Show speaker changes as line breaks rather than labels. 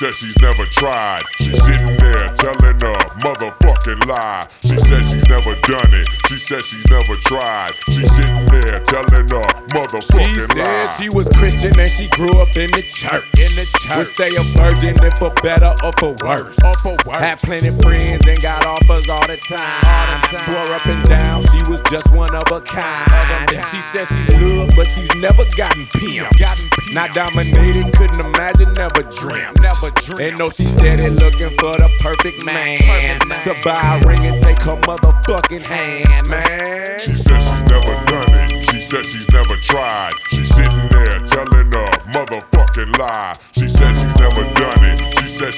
said she's never tried. She's sitting there telling a motherfucking lie. She said she's never done it. She said she's never tried. She's sitting there telling a motherfucking lie.
She said she was Christian and she grew up in the church. Would stay a virgin if for better or for worse. Had plenty friends and got offers all the time. Tore up and down, she was just one of a kind. She said she's loved, but she's never gotten pimped. Not dominated, couldn't imagine, never dreamt. And know she's steady looking for the perfect man to buy a ring and take her motherfucking hand, man.
She said she's never done it. She said she's never tried. She's sitting there telling a motherfucking lie. She said she's never done it. She said